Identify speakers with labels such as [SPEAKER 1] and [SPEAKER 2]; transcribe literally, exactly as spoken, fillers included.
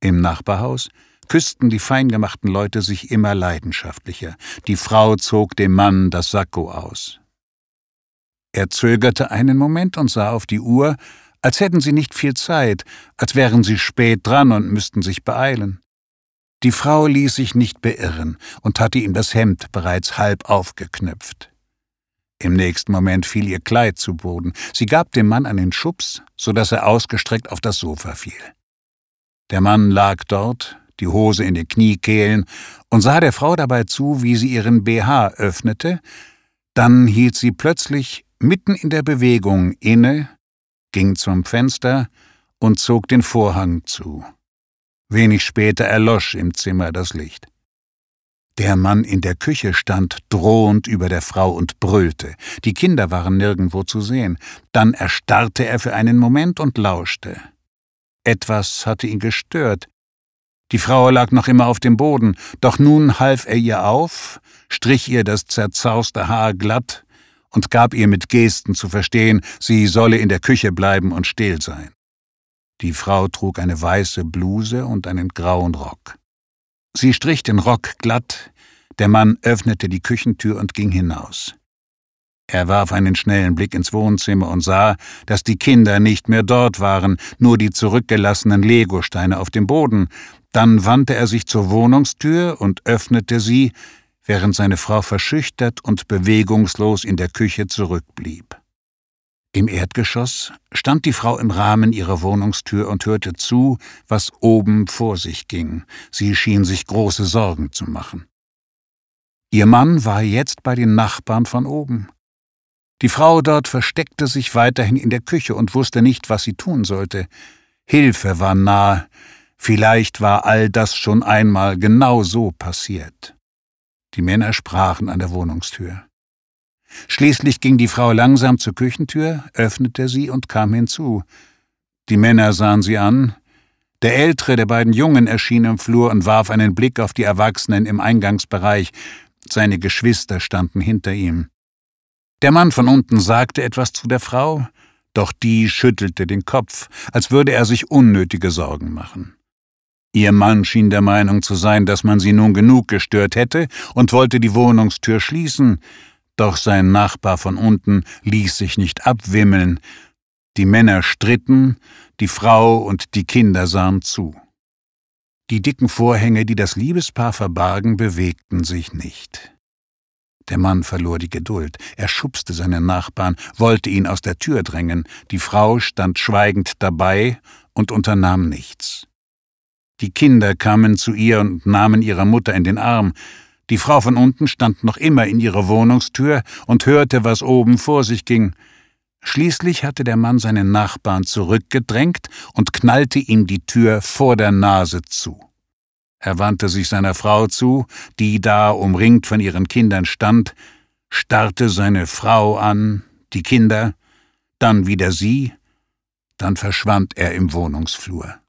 [SPEAKER 1] Im Nachbarhaus küssten die feingemachten Leute sich immer leidenschaftlicher. Die Frau zog dem Mann das Sakko aus. Er zögerte einen Moment und sah auf die Uhr, als hätten sie nicht viel Zeit, als wären sie spät dran und müssten sich beeilen. Die Frau ließ sich nicht beirren und hatte ihm das Hemd bereits halb aufgeknöpft. Im nächsten Moment fiel ihr Kleid zu Boden. Sie gab dem Mann einen Schubs, so dass er ausgestreckt auf das Sofa fiel. Der Mann lag dort, die Hose in den Kniekehlen, und sah der Frau dabei zu, wie sie ihren B H öffnete. Dann hielt sie plötzlich mitten in der Bewegung inne, ging zum Fenster und zog den Vorhang zu. Wenig später erlosch im Zimmer das Licht. Der Mann in der Küche stand drohend über der Frau und brüllte. Die Kinder waren nirgendwo zu sehen. Dann erstarrte er für einen Moment und lauschte. Etwas hatte ihn gestört. Die Frau lag noch immer auf dem Boden, doch nun half er ihr auf, strich ihr das zerzauste Haar glatt und gab ihr mit Gesten zu verstehen, sie solle in der Küche bleiben und still sein. Die Frau trug eine weiße Bluse und einen grauen Rock. Sie strich den Rock glatt, der Mann öffnete die Küchentür und ging hinaus. Er warf einen schnellen Blick ins Wohnzimmer und sah, dass die Kinder nicht mehr dort waren, nur die zurückgelassenen Legosteine auf dem Boden. Dann wandte er sich zur Wohnungstür und öffnete sie, während seine Frau verschüchtert und bewegungslos in der Küche zurückblieb. Im Erdgeschoss stand die Frau im Rahmen ihrer Wohnungstür und hörte zu, was oben vor sich ging. Sie schien sich große Sorgen zu machen. Ihr Mann war jetzt bei den Nachbarn von oben. Die Frau dort versteckte sich weiterhin in der Küche und wusste nicht, was sie tun sollte. Hilfe war nahe. Vielleicht war all das schon einmal genau so passiert. Die Männer sprachen an der Wohnungstür. Schließlich ging die Frau langsam zur Küchentür, öffnete sie und kam hinzu. Die Männer sahen sie an. Der ältere der beiden Jungen erschien im Flur und warf einen Blick auf die Erwachsenen im Eingangsbereich. Seine Geschwister standen hinter ihm. Der Mann von unten sagte etwas zu der Frau, doch die schüttelte den Kopf, als würde er sich unnötige Sorgen machen. Ihr Mann schien der Meinung zu sein, dass man sie nun genug gestört hätte und wollte die Wohnungstür schließen, doch sein Nachbar von unten ließ sich nicht abwimmeln. Die Männer stritten, die Frau und die Kinder sahen zu. Die dicken Vorhänge, die das Liebespaar verbargen, bewegten sich nicht. Der Mann verlor die Geduld. Er schubste seinen Nachbarn, wollte ihn aus der Tür drängen. Die Frau stand schweigend dabei und unternahm nichts. Die Kinder kamen zu ihr und nahmen ihre Mutter in den Arm. Die Frau von unten stand noch immer in ihrer Wohnungstür und hörte, was oben vor sich ging. Schließlich hatte der Mann seinen Nachbarn zurückgedrängt und knallte ihm die Tür vor der Nase zu. Er wandte sich seiner Frau zu, die da umringt von ihren Kindern stand, starrte seine Frau an, die Kinder, dann wieder sie, dann verschwand er im Wohnungsflur.